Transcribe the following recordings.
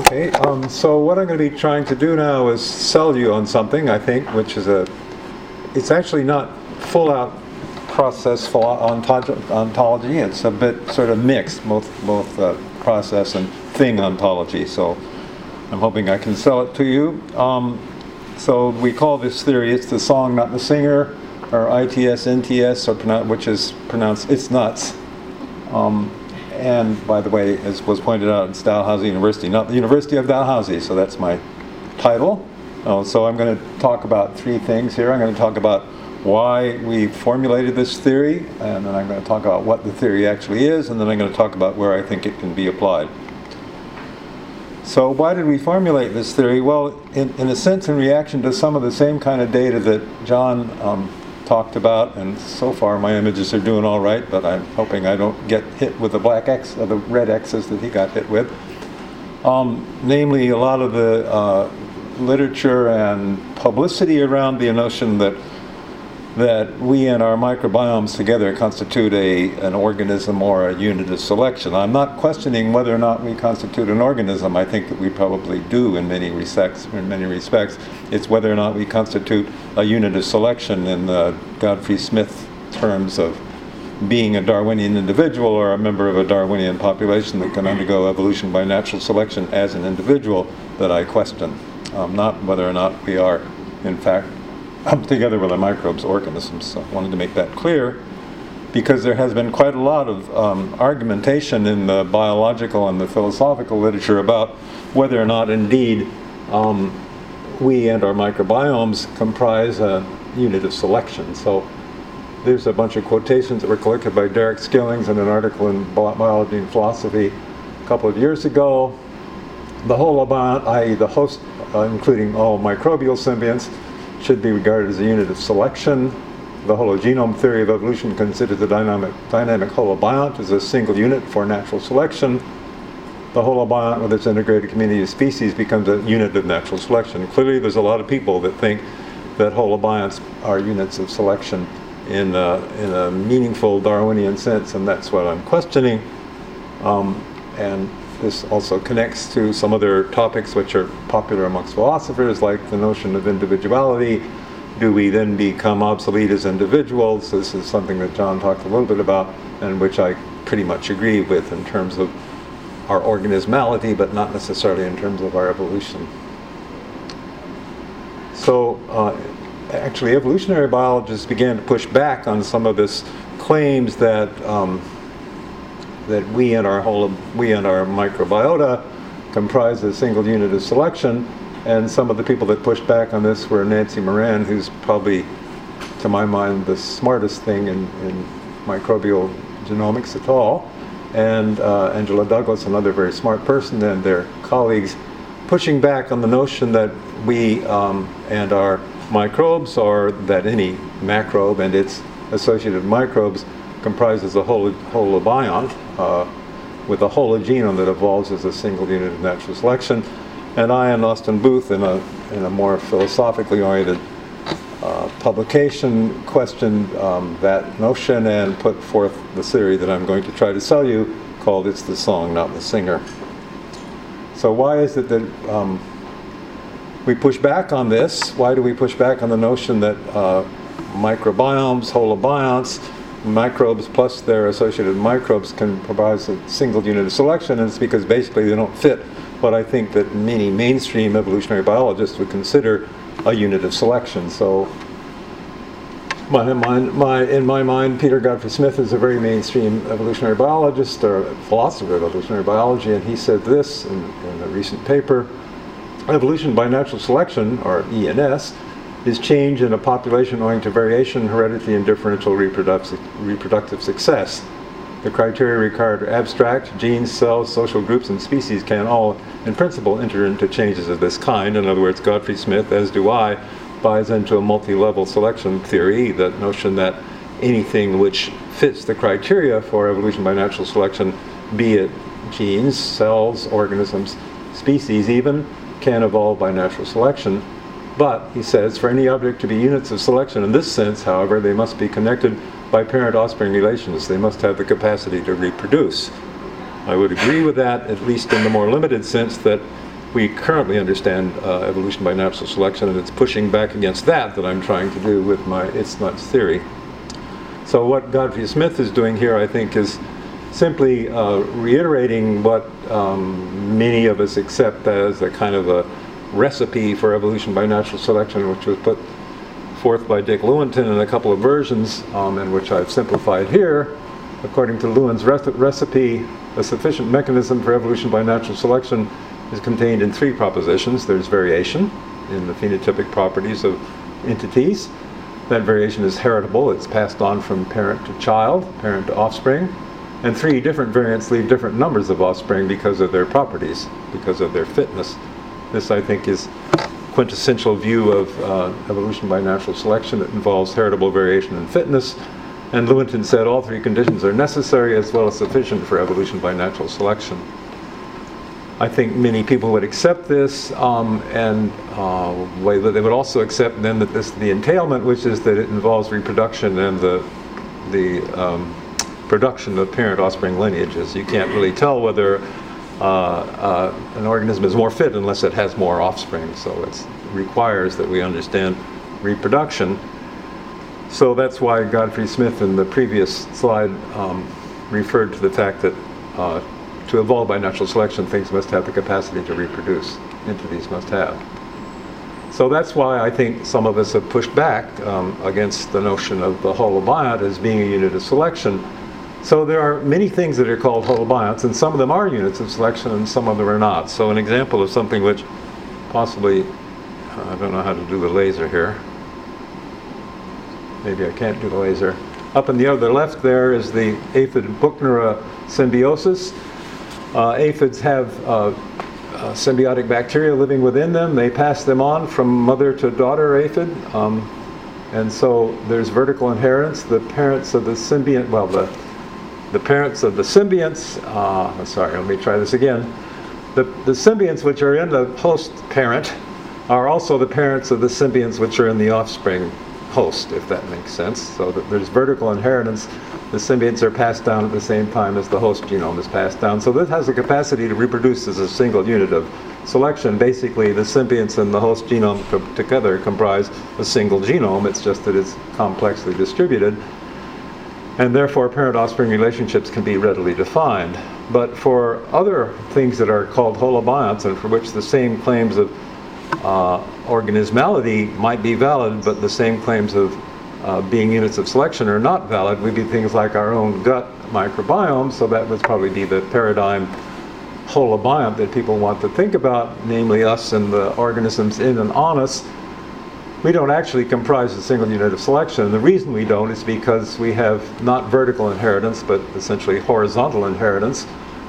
Okay, so what I'm going to be trying to do now is sell you on something, I think, which is it's actually not full-out process ontology. It's a bit sort of mixed, both process and thing ontology. So I'm hoping I can sell it to you. So we call this theory, it's the song, not the singer, or ITS, NTS, which is pronounced it's nuts. And by the way, as was pointed out, it's Dalhousie University, not the University of Dalhousie, so that's my title. So I'm going to talk about three things here. I'm going to talk about why we formulated this theory, and then I'm going to talk about what the theory actually is, and then I'm going to talk about where I think it can be applied. So why did we formulate this theory? Well, in a sense, in reaction to some of the same kind of data that John talked about, and so far my images are doing all right, but I'm hoping I don't get hit with the black X or the red X's that he got hit with. Namely, a lot of the literature and publicity around the notion that we and our microbiomes together constitute an organism or a unit of selection. I'm not questioning whether or not we constitute an organism. I think that we probably do in many respects. It's whether or not we constitute a unit of selection in the Godfrey Smith terms of being a Darwinian individual or a member of a Darwinian population that can undergo evolution by natural selection as an individual that I question. Not whether or not we are, in fact, together with our microbes, organisms. So I wanted to make that clear because there has been quite a lot of argumentation in the biological and the philosophical literature about whether or not indeed we and our microbiomes comprise a unit of selection. So there's a bunch of quotations that were collected by Derek Skillings in an article in Biology and Philosophy a couple of years ago. The holobiont, i.e. the host, including all microbial symbionts, should be regarded as a unit of selection. The hologenome theory of evolution considers the dynamic holobiont as a single unit for natural selection. The holobiont with its integrated community of species becomes a unit of natural selection. Clearly there's a lot of people that think that holobionts are units of selection in a meaningful Darwinian sense, and that's what I'm questioning. And this also connects to some other topics which are popular amongst philosophers, like the notion of individuality. Do we then become obsolete as individuals? This is something that John talked a little bit about, and which I pretty much agree with in terms of our organismality, but not necessarily in terms of our evolution. So actually, evolutionary biologists began to push back on some of this claims that we and our microbiota comprise a single unit of selection, and some of the people that pushed back on this were Nancy Moran, who's probably, to my mind, the smartest thing in microbial genomics at all, and Angela Douglas, another very smart person, and their colleagues, pushing back on the notion that we and our microbes, or that any macrobe and its associated microbes comprises a holobiont with a hologenome that evolves as a single unit of natural selection. And I and Austin Booth, in a more philosophically oriented publication, questioned that notion and put forth the theory that I'm going to try to sell you, called "It's the Song, Not the Singer." So why is it that we push back on this? Why do we push back on the notion that microbiomes, holobionts, microbes plus their associated microbes can provide a single unit of selection? And it's because basically they don't fit what I think that many mainstream evolutionary biologists would consider a unit of selection. So in my mind, Peter Godfrey Smith is a very mainstream evolutionary biologist, or philosopher of evolutionary biology, and he said this in a recent paper: evolution by natural selection, or ENS, is change in a population owing to variation, heredity, and differential reproductive success. The criteria required are abstract. Genes, cells, social groups, and species can all, in principle, enter into changes of this kind. In other words, Godfrey Smith, as do I, buys into a multi-level selection theory, the notion that anything which fits the criteria for evolution by natural selection, be it genes, cells, organisms, species even, can evolve by natural selection. But, he says, for any object to be units of selection in this sense, however, they must be connected by parent-offspring relations. They must have the capacity to reproduce. I would agree with that, at least in the more limited sense that we currently understand evolution by natural selection, and it's pushing back against that I'm trying to do with my It's Nuts theory. So what Godfrey Smith is doing here, I think, is simply reiterating what many of us accept as a kind of a recipe for evolution by natural selection, which was put forth by Dick Lewontin in a couple of versions, and which I've simplified here. According to Lewin's recipe, a sufficient mechanism for evolution by natural selection is contained in 3 propositions. There's variation in the phenotypic properties of entities. That variation is heritable. It's passed on from parent to child, parent to offspring. And 3 different variants leave different numbers of offspring because of their properties, because of their fitness. This, I think, is quintessential view of evolution by natural selection. It involves heritable variation and fitness. And Lewontin said all 3 conditions are necessary as well as sufficient for evolution by natural selection. I think many people would accept this, and they would also accept then that the entailment, which is that it involves reproduction and the production of parent-offspring lineages. You can't really tell whether an organism is more fit unless it has more offspring. So it requires that we understand reproduction. So that's why Godfrey Smith in the previous slide referred to the fact that to evolve by natural selection, things must have the capacity to reproduce. Entities must have. So that's why I think some of us have pushed back against the notion of the holobiont as being a unit of selection. So there are many things that are called holobionts, and some of them are units of selection and some of them are not. So an example of something which possibly, I don't know how to do the laser here. Maybe I can't do the laser. Up in the other left there is the aphid-Buchnera symbiosis. Aphids have symbiotic bacteria living within them. They pass them on from mother to daughter aphid. And so there's vertical inheritance. The parents of the symbiont, well, the parents of the symbionts, sorry, let me try this again. The symbionts which are in the host parent are also the parents of the symbionts which are in the offspring host, if that makes sense. So that there's vertical inheritance. The symbionts are passed down at the same time as the host genome is passed down. So this has the capacity to reproduce as a single unit of selection. Basically, the symbionts and the host genome together comprise a single genome. It's just that it's complexly distributed. And therefore, parent-offspring relationships can be readily defined. But for other things that are called holobionts, and for which the same claims of organismality might be valid, but the same claims of being units of selection are not valid, would be things like our own gut microbiome. So that would probably be the paradigm holobiont that people want to think about, namely us and the organisms in and on us. We don't actually comprise a single unit of selection. And the reason we don't is because we have not vertical inheritance, but essentially horizontal inheritance.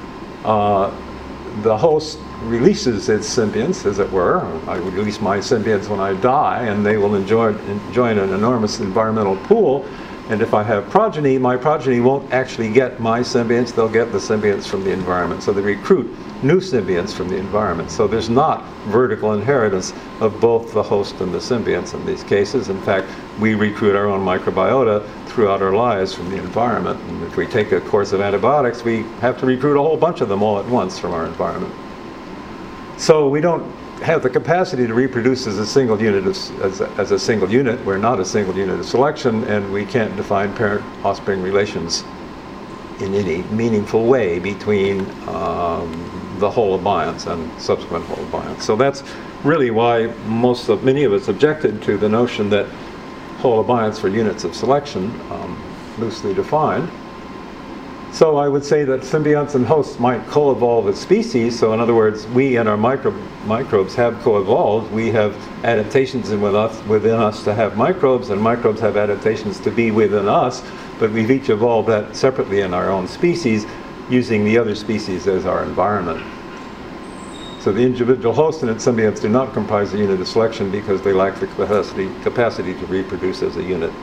The host releases its symbionts, as it were. I release my symbionts when I die, and they will join an enormous environmental pool. And if I have progeny, my progeny won't actually get my symbionts, they'll get the symbionts from the environment. So they recruit new symbionts from the environment. So there's not vertical inheritance of both the host and the symbionts in these cases. In fact, we recruit our own microbiota throughout our lives from the environment. And if we take a course of antibiotics, we have to recruit a whole bunch of them all at once from our environment. So we don't have the capacity to reproduce as a single unit as a single unit. We're not a single unit of selection, and we can't define parent-offspring relations in any meaningful way between the holobionts and subsequent holobionts. So that's really why many of us objected to the notion that holobionts were units of selection, loosely defined. So I would say that symbionts and hosts might co-evolve as species. So in other words, we and our microbes have co-evolved. We have adaptations within us to have microbes, and microbes have adaptations to be within us. But we've each evolved that separately in our own species, using the other species as our environment. So the individual host and its symbionts do not comprise a unit of selection because they lack the capacity to reproduce as a unit.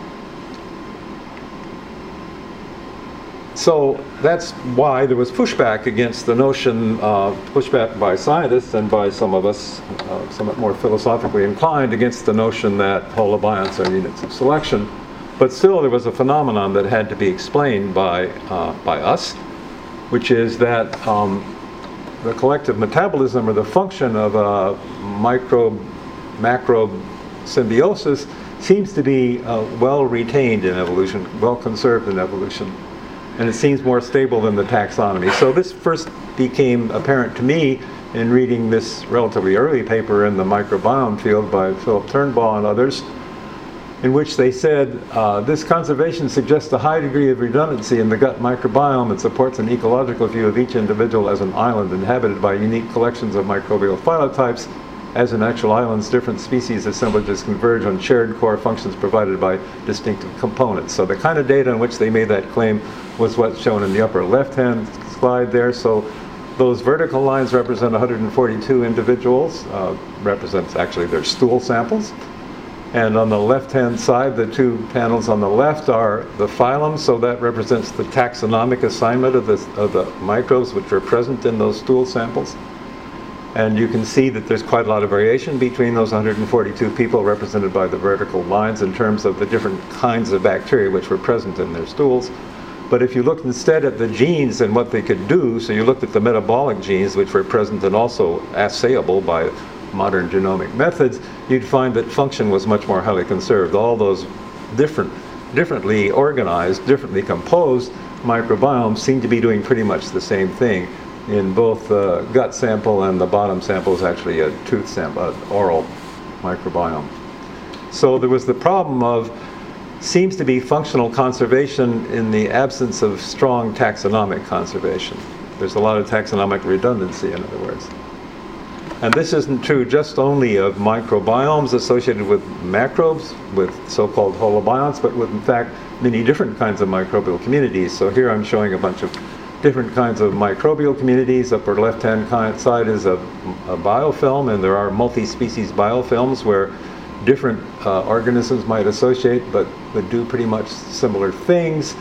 So that's why there was pushback against the notion, pushback by scientists and by some of us, somewhat more philosophically inclined, against the notion that holobionts are units of selection. But still there was a phenomenon that had to be explained by us, which is that the collective metabolism or the function of a microbe-macrobe symbiosis seems to be well retained in evolution, well conserved in evolution. And it seems more stable than the taxonomy. So this first became apparent to me in reading this relatively early paper in the microbiome field by Philip Turnbaugh and others, in which they said, this conservation suggests a high degree of redundancy in the gut microbiome and supports an ecological view of each individual as an island inhabited by unique collections of microbial phylotypes. As in actual islands, different species assemblages converge on shared core functions provided by distinctive components. So the kind of data on which they made that claim was what's shown in the upper left-hand slide there. So those vertical lines represent 142 individuals, represents actually their stool samples. And on the left-hand side, the two panels on the left are the phylum, so that represents the taxonomic assignment of the microbes which are present in those stool samples. And you can see that there's quite a lot of variation between those 142 people represented by the vertical lines in terms of the different kinds of bacteria which were present in their stools. But if you looked instead at the genes and what they could do, so you looked at the metabolic genes which were present and also assayable by modern genomic methods, you'd find that function was much more highly conserved. All those differently organized, differently composed microbiomes seem to be doing pretty much the same thing. In both the gut sample and the bottom sample is actually a tooth sample, an oral microbiome. So there was the problem of, seems to be functional conservation in the absence of strong taxonomic conservation. There's a lot of taxonomic redundancy, in other words. And this isn't true just only of microbiomes associated with macrobes, with so-called holobionts, but with, in fact, many different kinds of microbial communities. So here I'm showing a bunch of different kinds of microbial communities. Upper left-hand side is a biofilm, and there are multi-species biofilms where different organisms might associate but would do pretty much similar things.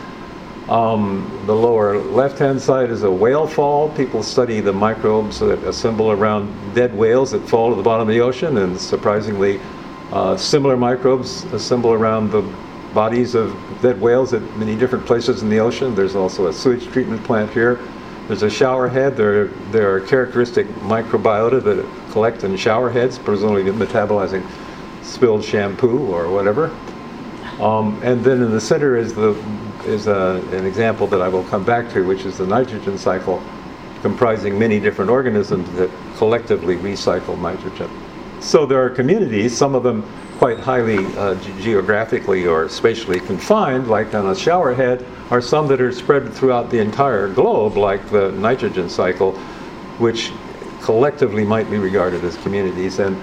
The lower left-hand side is a whale fall. People study the microbes that assemble around dead whales that fall to the bottom of the ocean, and surprisingly similar microbes assemble around the bodies of dead whales at many different places in the ocean. There's also a sewage treatment plant here. There's a shower head. There are characteristic microbiota that collect in shower heads, presumably metabolizing spilled shampoo or whatever. And then in the center is an example that I will come back to, which is the nitrogen cycle, comprising many different organisms that collectively recycle nitrogen. So there are communities, some of them quite highly geographically or spatially confined, like on a shower head, are some that are spread throughout the entire globe, like the nitrogen cycle, which collectively might be regarded as communities. And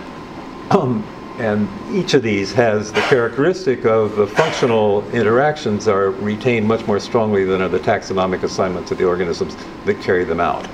each of these has the characteristic of the functional interactions are retained much more strongly than are the taxonomic assignments of the organisms that carry them out.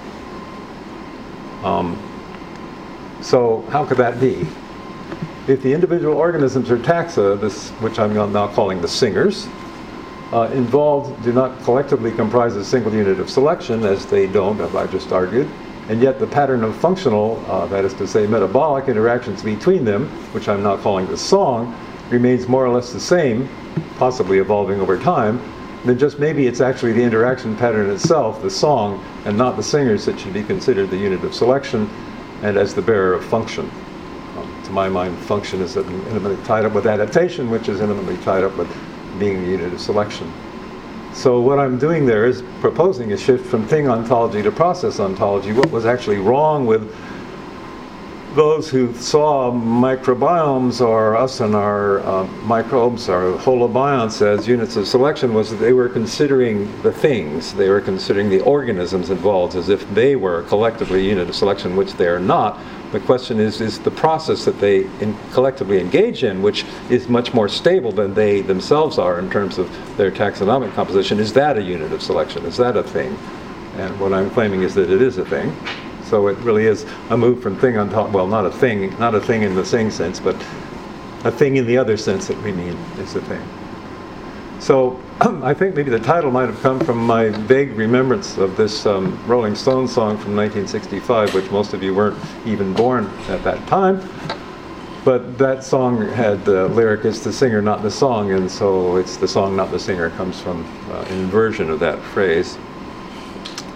So how could that be? If the individual organisms or taxa, which I'm now calling the singers, involved do not collectively comprise a single unit of selection, as they don't, as I just argued, and yet the pattern of functional, that is to say metabolic interactions between them, which I'm now calling the song, remains more or less the same, possibly evolving over time, then just maybe it's actually the interaction pattern itself, the song, and not the singers that should be considered the unit of selection and as the bearer of function. To my mind, function is intimately tied up with adaptation, which is intimately tied up with being the unit of selection. So what I'm doing there is proposing a shift from thing ontology to process ontology. What was actually wrong with those who saw microbiomes, or us and our microbes, our holobionts, as units of selection was that they were considering the things, they were considering the organisms involved as if they were collectively a unit of selection, which they are not. The question is the process that they collectively engage in, which is much more stable than they themselves are in terms of their taxonomic composition, is that a unit of selection? Is that a thing? And what I'm claiming is that it is a thing. So it really is a move from thing on top, well, not a thing in the same sense, but a thing in the other sense that we mean is a thing. So I think maybe the title might have come from my vague remembrance of this Rolling Stones song from 1965, which most of you weren't even born at that time. But that song had the lyric, "It's the singer, not the song," and so it's the song, not the singer, comes from an inversion of that phrase.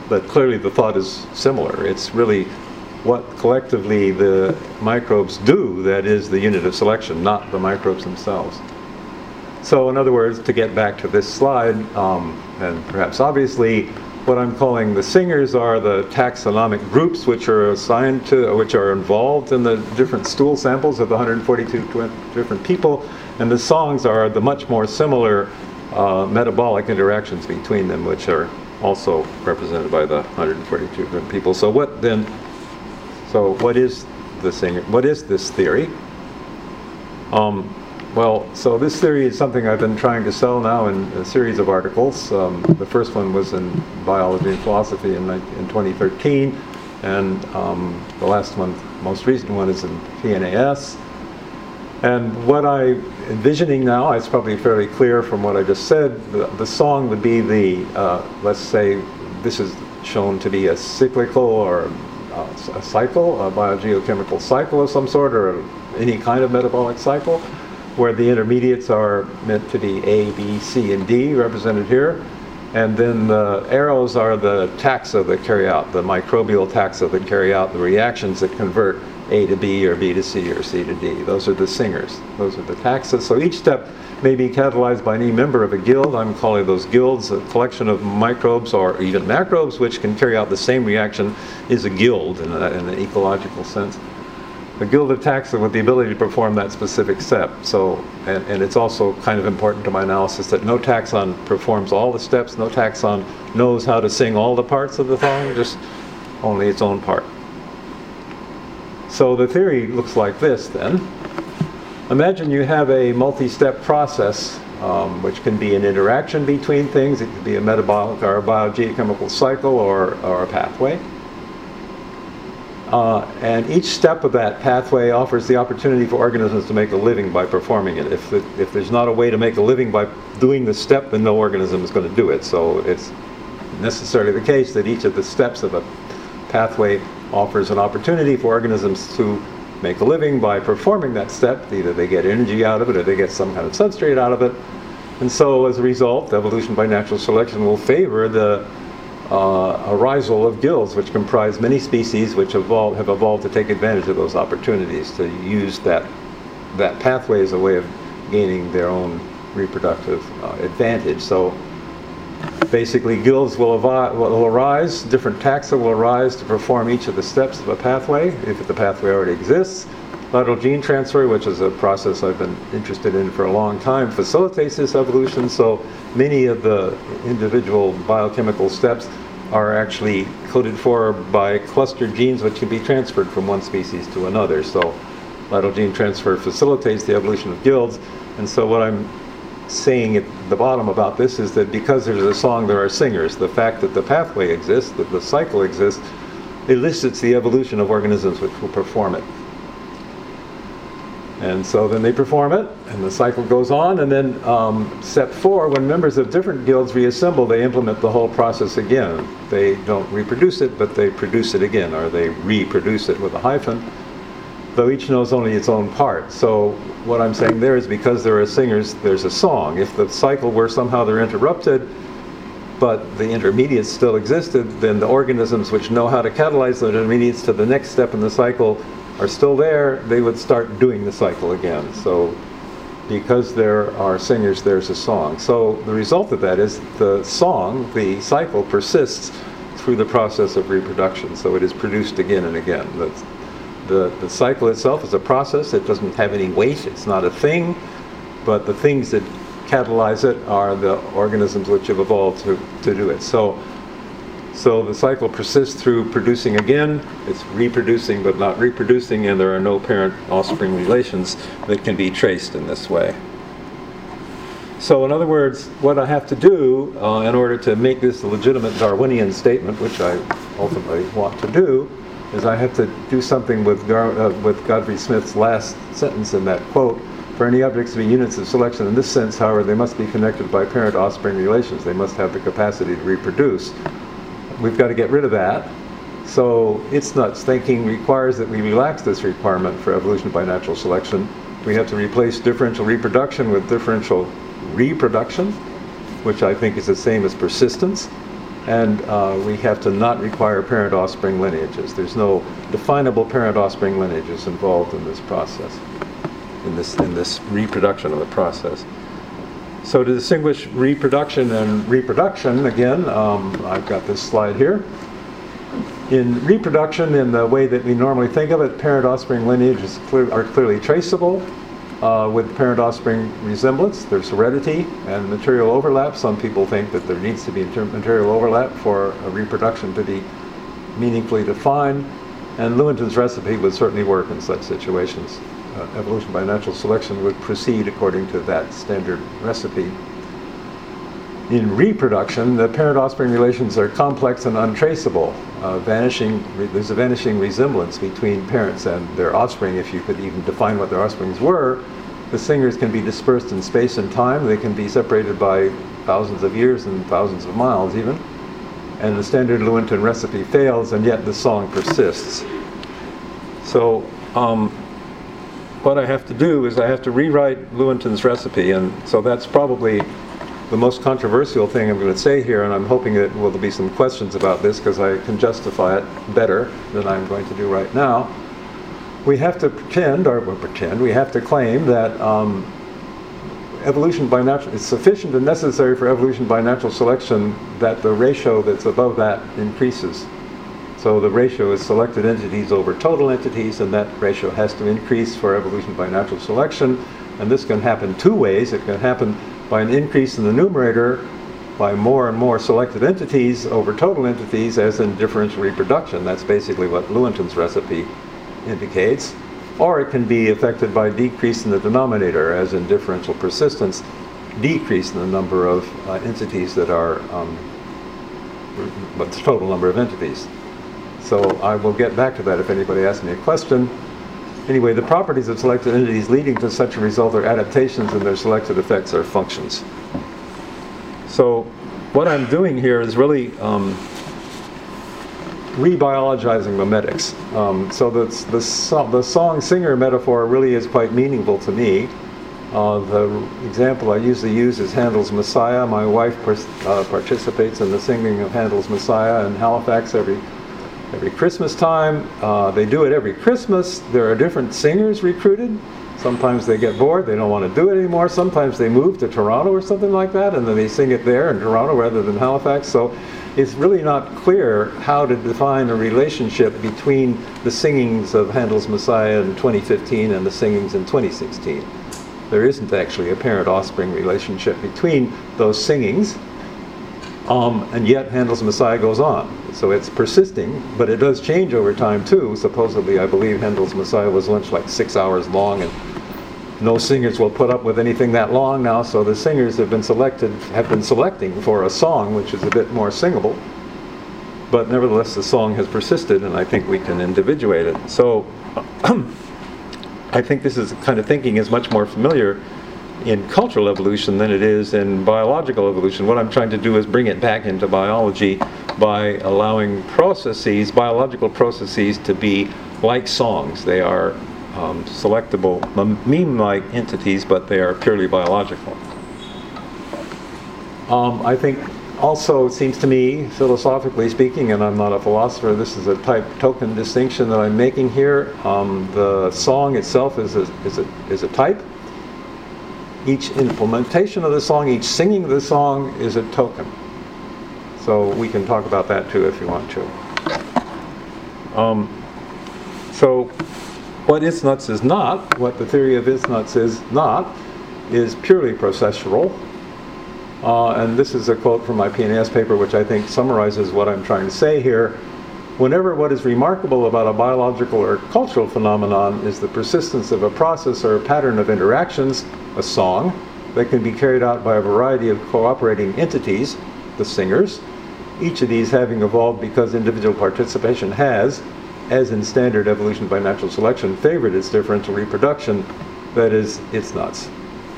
but clearly the thought is similar. It's really what collectively the microbes do that is the unit of selection, not the microbes themselves. So in other words, to get back to this slide, and perhaps obviously, what I'm calling the singers are the taxonomic groups which are assigned to, which are involved in the different stool samples of the 142 different people, and the songs are the much more similar metabolic interactions between them, which are also represented by the 142 different people. So what then? So what is the singer? What is this theory? Well, so this theory is something I've been trying to sell now in a series of articles. The first one was in Biology and Philosophy in 2013, and the last one, most recent one, is in PNAS. And what I'm envisioning now, it's probably fairly clear from what I just said, the song would be the, let's say, this is shown to be a cyclical or a cycle, a biogeochemical cycle of some sort, or any kind of metabolic cycle, where the intermediates are meant to be A, B, C, and D, represented here. And then the arrows are the taxa that carry out, the microbial taxa that carry out the reactions that convert A to B, or B to C, or C to D. Those are the singers. Those are the taxa. So each step may be catalyzed by any member of a guild. I'm calling those guilds a collection of microbes or even macrobes which can carry out the same reaction is a guild in an ecological sense. A guild of taxa with the ability to perform that specific step. So, and it's also kind of important to my analysis that no taxon performs all the steps, no taxon knows how to sing all the parts of the song, just only its own part. So the theory looks like this then. Imagine you have a multi-step process, which can be an interaction between things. It could be a metabolic or a biogeochemical cycle or a pathway. And each step of that pathway offers the opportunity for organisms to make a living by performing it. If there's not a way to make a living by doing the step, then no organism is going to do it. So it's necessarily the case that each of the steps of a pathway offers an opportunity for organisms to make a living by performing that step. Either they get energy out of it or they get some kind of substrate out of it. And so as a result, evolution by natural selection will favor the arisal of guilds, which comprise many species which have evolved to take advantage of those opportunities, to use that pathway as a way of gaining their own reproductive advantage. So basically guilds will arise, different taxa will arise to perform each of the steps of a pathway, if the pathway already exists. Lateral gene transfer, which is a process I've been interested in for a long time, facilitates this evolution. So many of the individual biochemical steps are actually coded for by clustered genes which can be transferred from one species to another. So lateral gene transfer facilitates the evolution of guilds. And so what I'm saying at the bottom about this is that because there's a song, there are singers. The fact that the pathway exists, that the cycle exists, elicits the evolution of organisms which will perform it. And so then they perform it, and the cycle goes on, and then step 4, when members of different guilds reassemble, they implement the whole process again. They don't reproduce it, but they produce it again, or they reproduce it with a hyphen, though each knows only its own part. So what I'm saying there is because there are singers, there's a song. If the cycle were somehow they're interrupted, but the intermediates still existed, then the organisms which know how to catalyze those intermediates to the next step in the cycle are still there, they would start doing the cycle again. So because there are singers, there's a song. So the result of that is the song, the cycle, persists through the process of reproduction. So it is produced again and again. The cycle itself is a process. It doesn't have any weight. It's not a thing. But the things that catalyze it are the organisms which have evolved to do it. So the cycle persists through producing again. It's reproducing but not reproducing, and there are no parent-offspring relations that can be traced in this way. So in other words, what I have to do in order to make this a legitimate Darwinian statement, which I ultimately want to do, is I have to do something with Godfrey Smith's last sentence in that quote. For any objects to be units of selection in this sense, however, they must be connected by parent-offspring relations. They must have the capacity to reproduce. We've got to get rid of that. So It's Nuts thinking requires that we relax this requirement for evolution by natural selection. We have to replace differential reproduction with differential reproduction, which I think is the same as persistence. and we have to not require parent-offspring lineages. There's no definable parent-offspring lineages involved in this process, in this reproduction of the process. So to distinguish reproduction and reproduction, again, I've got this slide here. In reproduction, in the way that we normally think of it, parent-offspring lineages are clearly traceable with parent-offspring resemblance. There's heredity and material overlap. Some people think that there needs to be material overlap for a reproduction to be meaningfully defined, and Lewontin's recipe would certainly work in such situations. Evolution by natural selection would proceed according to that standard recipe. In reproduction, the parent-offspring relations are complex and untraceable. There's a vanishing resemblance between parents and their offspring. If you could even define what their offsprings were, the singers can be dispersed in space and time. They can be separated by thousands of years and thousands of miles even. And the standard Lewontin recipe fails, and yet the song persists. So what I have to do is I have to rewrite Lewontin's recipe, and so that's probably the most controversial thing I'm going to say here, and I'm hoping that there'll be some questions about this because I can justify it better than I'm going to do right now. We have to we have to claim that evolution by natural, it's sufficient and necessary for evolution by natural selection that the ratio that's above that increases. So the ratio is selected entities over total entities, and that ratio has to increase for evolution by natural selection. And this can happen two ways. It can happen by an increase in the numerator by more and more selected entities over total entities, as in differential reproduction. That's basically what Lewontin's recipe indicates. Or it can be affected by decrease in the denominator, as in differential persistence, decrease in the number of entities that are, the total number of entities. So I will get back to that if anybody asks me a question. Anyway, the properties of selected entities leading to such a result are adaptations, and their selected effects are functions. So what I'm doing here is really rebiologizing memetics. So the song-singer metaphor really is quite meaningful to me. The example I usually use is Handel's Messiah. My wife participates in the singing of Handel's Messiah in Halifax every Christmas time. They do it every Christmas. There are different singers recruited. Sometimes they get bored, they don't want to do it anymore. Sometimes they move to Toronto or something like that, and then they sing it there in Toronto rather than Halifax. So it's really not clear how to define a relationship between the singings of Handel's Messiah in 2015 and the singings in 2016. There isn't actually a parent-offspring relationship between those singings, and yet Handel's Messiah goes on. So it's persisting, but it does change over time too. Supposedly, I believe Handel's Messiah was once like 6 hours long, and no singers will put up with anything that long now, so the singers have been selecting for a song which is a bit more singable. But nevertheless, the song has persisted, and I think we can individuate it. So I think this is kind of thinking is much more familiar in cultural evolution than it is in biological evolution. What I'm trying to do is bring it back into biology by allowing processes, biological processes, to be like songs. They are selectable, meme-like entities, but they are purely biological. I think also, it seems to me, philosophically speaking, and I'm not a philosopher, this is a type token distinction that I'm making here. The song itself is a type. Each implementation of the song, each singing of the song is a token. So we can talk about that too if you want to. So what Isnuts is not, what the theory of Isnuts is not, is purely processual. And this is a quote from my PNAS paper, which I think summarizes what I'm trying to say here. Whenever what is remarkable about a biological or cultural phenomenon is the persistence of a process or a pattern of interactions, a song, that can be carried out by a variety of cooperating entities, the singers, each of these having evolved because individual participation has, as in standard evolution by natural selection, favored its differential reproduction, that is, Isnuts.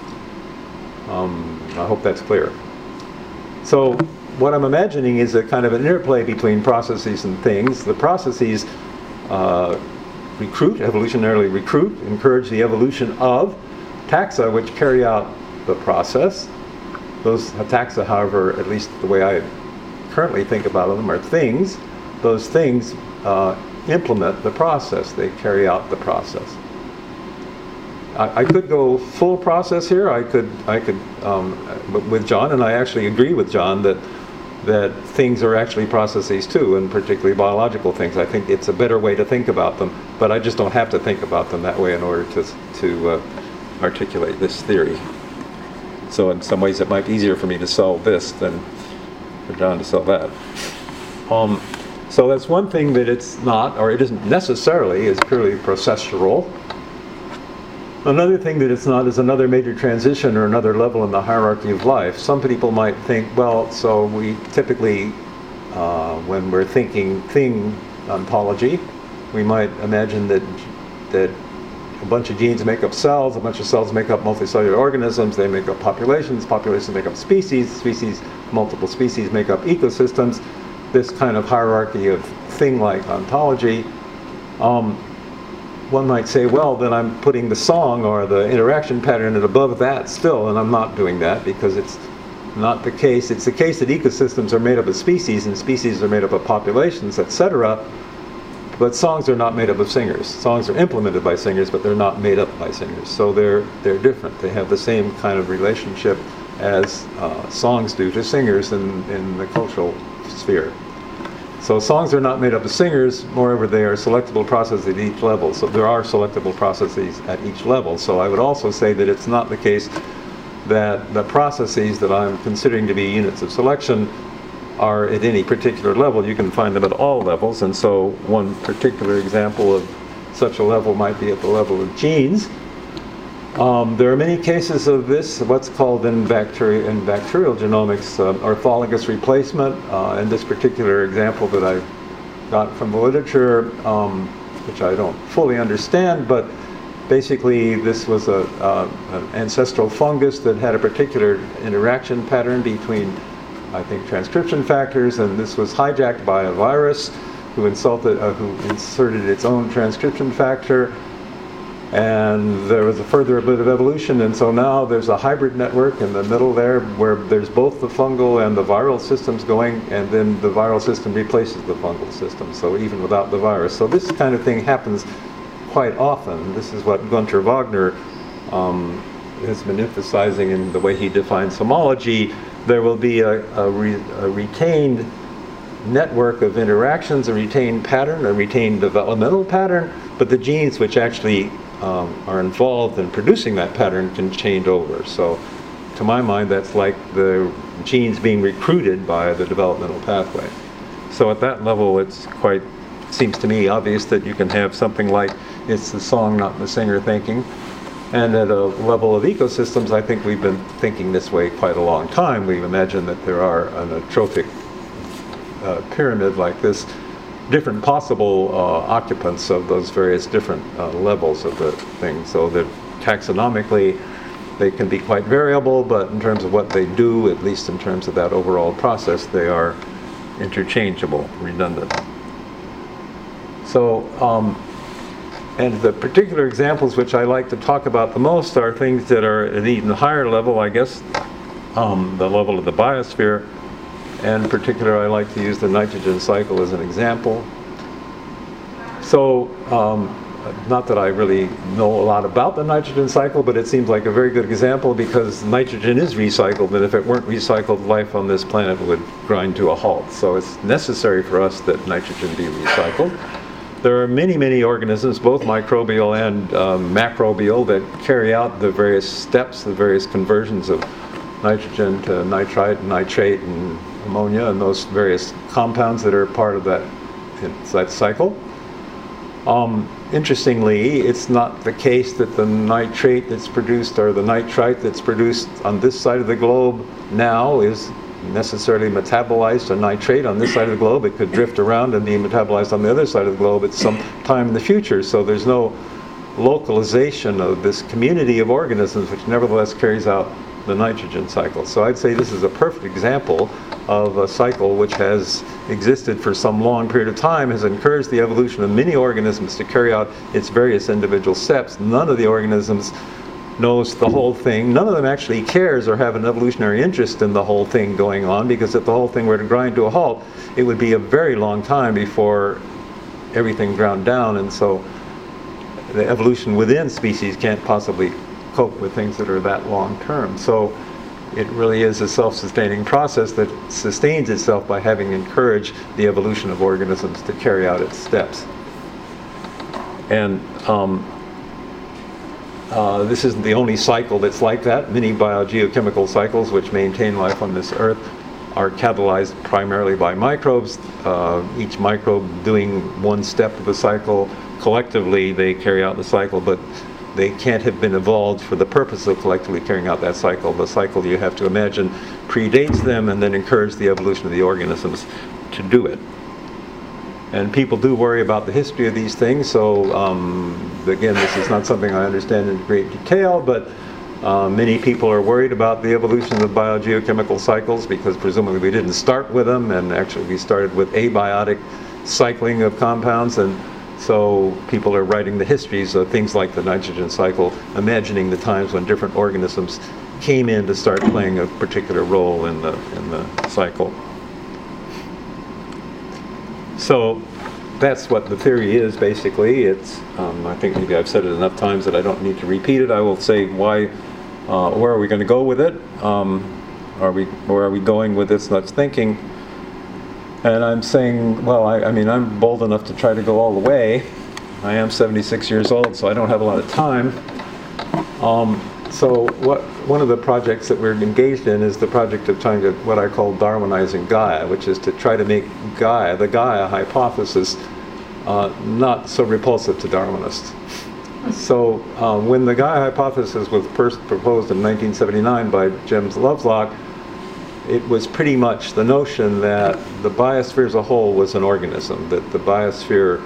I hope that's clear. So what I'm imagining is a kind of an interplay between processes and things. The processes evolutionarily recruit, encourage the evolution of taxa which carry out the process. Those taxa, however, at least the way I currently think about them are things. Those things implement the process. They carry out the process. I could go full process here. I could with John, and I actually agree with John that things are actually processes too, and particularly biological things. I think it's a better way to think about them, but I just don't have to think about them that way in order to articulate this theory. So in some ways it might be easier for me to solve this than for John to solve that. So that's one thing that it's not, or it isn't necessarily, is purely processual. Another thing that it's not is another major transition or another level in the hierarchy of life. Some people might think, well, so we typically, when we're thinking thing ontology, we might imagine that a bunch of genes make up cells, a bunch of cells make up multicellular organisms, they make up populations, populations make up species, multiple species make up ecosystems. This kind of hierarchy of thing-like ontology. One might say, well, then I'm putting the song or the interaction pattern above that still, and I'm not doing that because it's not the case. It's the case that ecosystems are made up of species, and species are made up of populations, etc. But songs are not made up of singers. Songs are implemented by singers, but they're not made up by singers. So they're different. They have the same kind of relationship as songs do to singers in the cultural sphere. So songs are not made up of singers, moreover they are selectable processes at each level. So there are selectable processes at each level. So I would also say that it's not the case that the processes that I'm considering to be units of selection are at any particular level. You can find them at all levels, and so one particular example of such a level might be at the level of genes. There are many cases of this, what's called in bacterial genomics orthologous replacement. In this particular example that I got from the literature, which I don't fully understand, but basically this was an ancestral fungus that had a particular interaction pattern between, I think, transcription factors, and this was hijacked by a virus who inserted its own transcription factor. And there was a further bit of evolution, and so now there's a hybrid network in the middle there where there's both the fungal and the viral systems going, and then the viral system replaces the fungal system, so even without the virus. So this kind of thing happens quite often. This is what Gunter Wagner has been emphasizing in the way he defines homology. There will be a retained network of interactions, a retained pattern, a retained developmental pattern, but the genes which actually are involved in producing that pattern can change over. So to my mind, that's like the genes being recruited by the developmental pathway. So at that level, seems to me obvious that you can have something like it's the song, not the singer thinking. And at a level of ecosystems, I think we've been thinking this way quite a long time. We've imagined that there are an atrophic pyramid like this, different possible occupants of those various different levels of the thing, so that taxonomically they can be quite variable, but in terms of what they do, at least in terms of that overall process, they are interchangeable, redundant. So, and the particular examples which I like to talk about the most are things that are at an even higher level, I guess, the level of the biosphere. And in particular, I like to use the nitrogen cycle as an example. So, not that I really know a lot about the nitrogen cycle, but it seems like a very good example because nitrogen is recycled, and if it weren't recycled, life on this planet would grind to a halt. So it's necessary for us that nitrogen be recycled. There are many, many organisms, both microbial and macrobial, that carry out the various steps, the various conversions of nitrogen to nitrite, nitrate, and ammonia, and those various compounds that are part of that cycle. Interestingly, it's not the case that the nitrate that's produced or the nitrite that's produced on this side of the globe now is necessarily metabolized to nitrate on this side of the globe. It could drift around and be metabolized on the other side of the globe at some time in the future. So there's no localization of this community of organisms which nevertheless carries out the nitrogen cycle. So I'd say this is a perfect example of a cycle which has existed for some long period of time, has encouraged the evolution of many organisms to carry out its various individual steps. None of the organisms knows the whole thing. None of them actually cares or have an evolutionary interest in the whole thing going on, because if the whole thing were to grind to a halt, it would be a very long time before everything ground down, and so the evolution within species can't possibly cope with things that are that long term. So it really is a self-sustaining process that sustains itself by having encouraged the evolution of organisms to carry out its steps. And this isn't the only cycle that's like that. Many biogeochemical cycles which maintain life on this earth are catalyzed primarily by microbes, each microbe doing one step of the cycle. Collectively they carry out the cycle, but they can't have been evolved for the purpose of collectively carrying out that cycle. The cycle, you have to imagine, predates them and then encouraged the evolution of the organisms to do it. And people do worry about the history of these things, so again, this is not something I understand in great detail, but many people are worried about the evolution of biogeochemical cycles, because presumably we didn't start with them, and actually we started with abiotic cycling of compounds, and so people are writing the histories of things like the nitrogen cycle, imagining the times when different organisms came in to start playing a particular role in the cycle. So that's what the theory is, basically. It's I think maybe I've said it enough times that I don't need to repeat it. I will say why, where are we going to go with it? Where are we going with this much thinking? And I'm saying, well, I mean, I'm bold enough to try to go all the way. I am 76 years old, so I don't have a lot of time. So one of the projects that we're engaged in is the project of trying to, what I call Darwinizing Gaia, which is to try to make Gaia, the Gaia hypothesis, not so repulsive to Darwinists. So when the Gaia hypothesis was first proposed in 1979 by James Lovelock, it was pretty much the notion that the biosphere as a whole was an organism, that the biosphere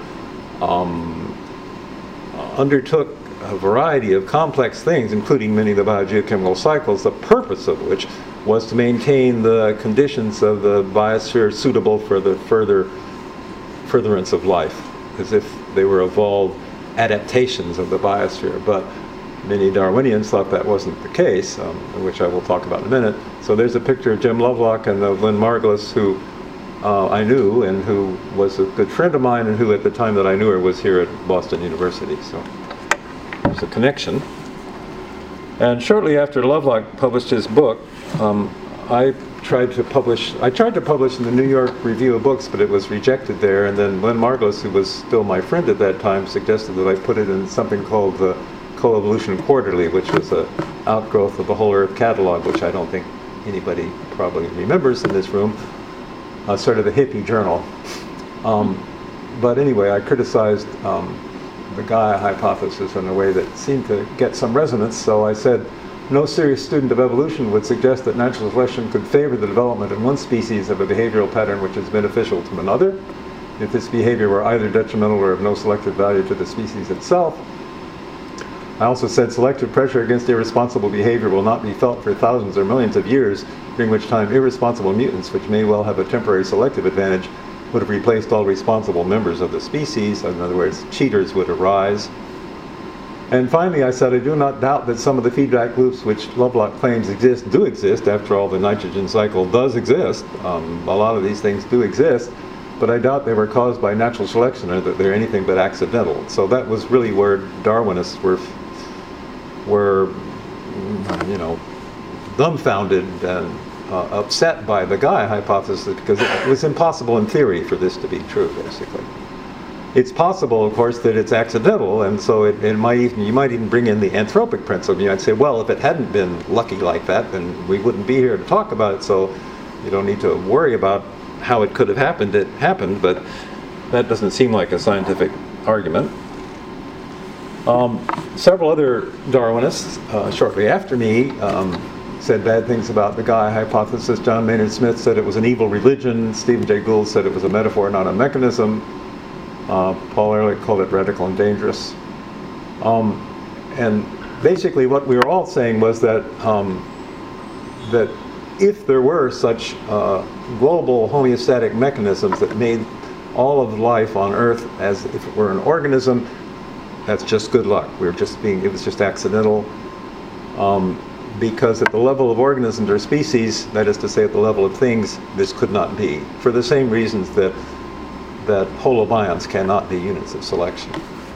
undertook a variety of complex things, including many of the biogeochemical cycles, the purpose of which was to maintain the conditions of the biosphere suitable for the furtherance of life, as if they were evolved adaptations of the biosphere. But many Darwinians thought that wasn't the case, which I will talk about in a minute. So there's a picture of Jim Lovelock and of Lynn Margulis, who I knew and who was a good friend of mine, and who at the time that I knew her was here at Boston University. So there's a connection. And shortly after Lovelock published his book, I tried to publish in the New York Review of Books, but it was rejected there. And then Lynn Margulis, who was still my friend at that time, suggested that I put it in something called the Coevolution Quarterly, which was an outgrowth of the Whole Earth Catalog, which I don't think anybody probably remembers in this room, sort of a hippie journal. But anyway, I criticized the Gaia hypothesis in a way that seemed to get some resonance, so I said, no serious student of evolution would suggest that natural selection could favor the development in one species of a behavioral pattern which is beneficial to another, if this behavior were either detrimental or of no selective value to the species itself. I also said selective pressure against irresponsible behavior will not be felt for thousands or millions of years, during which time irresponsible mutants, which may well have a temporary selective advantage, would have replaced all responsible members of the species. In other words, cheaters would arise. And finally, I said, I do not doubt that some of the feedback loops which Lovelock claims do exist. After all, the nitrogen cycle does exist. A lot of these things do exist, but I doubt they were caused by natural selection, or that they're anything but accidental. So that was really where Darwinists were dumbfounded and upset by the Gaia hypothesis, because it was impossible in theory for this to be true, basically. It's possible, of course, that it's accidental, and so you might even bring in the anthropic principle. You might say, well, if it hadn't been lucky like that, then we wouldn't be here to talk about it, so you don't need to worry about how it could have happened. It happened, but that doesn't seem like a scientific argument. Several other Darwinists, shortly after me, said bad things about the Gaia hypothesis. John Maynard Smith said it was an evil religion. Stephen Jay Gould said it was a metaphor, not a mechanism. Paul Ehrlich called it radical and dangerous. And basically what we were all saying was that that if there were such global homeostatic mechanisms that made all of life on Earth as if it were an organism, that's just good luck. It was just accidental. because at the level of organisms or species, that is to say at the level of things, this could not be, for the same reasons that holobionts cannot be units of selection.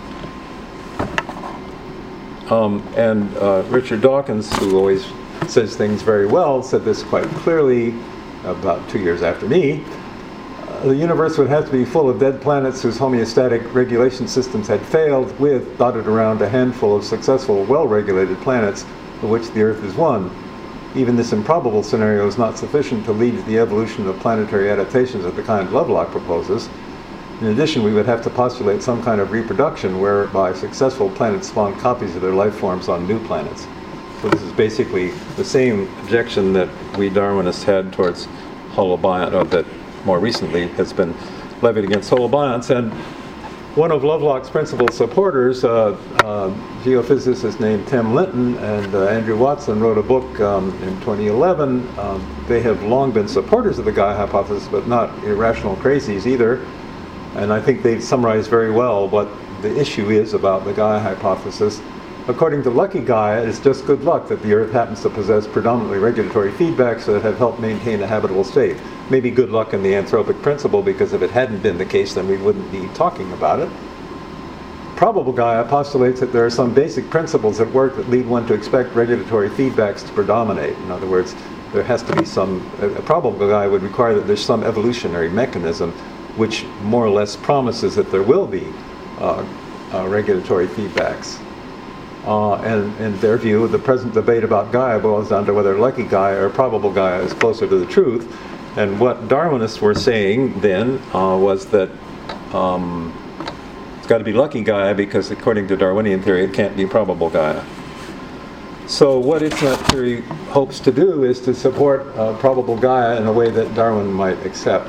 Richard Dawkins, who always says things very well, said this quite clearly about 2 years after me. The universe would have to be full of dead planets whose homeostatic regulation systems had failed, with, dotted around, a handful of successful, well-regulated planets, of which the Earth is one. Even this improbable scenario is not sufficient to lead to the evolution of planetary adaptations of the kind Lovelock proposes. In addition, we would have to postulate some kind of reproduction whereby successful planets spawn copies of their life forms on new planets. So this is basically the same objection that we Darwinists had towards holobiont, or that more recently has been levied against holobionts. And one of Lovelock's principal supporters, geophysicist named Tim Linton, and Andrew Watson wrote a book in 2011. They have long been supporters of the Gaia hypothesis, but not irrational crazies either. And I think they've summarized very well what the issue is about the Gaia hypothesis. According to Lucky Gaia, it's just good luck that the Earth happens to possess predominantly regulatory feedbacks that have helped maintain a habitable state. Maybe good luck in the anthropic principle, because if it hadn't been the case, then we wouldn't be talking about it. Probable Gaia postulates that there are some basic principles at work that lead one to expect regulatory feedbacks to predominate. In other words, there has to be some, a probable Gaia would require that there's some evolutionary mechanism which more or less promises that there will be regulatory feedbacks. And in their view, the present debate about Gaia boils down to whether Lucky Gaia or probable Gaia is closer to the truth. And what Darwinists were saying then was that it's got to be Lucky Gaia, because according to Darwinian theory, it can't be probable Gaia. So what ItsNet theory hopes to do is to support probable Gaia in a way that Darwin might accept.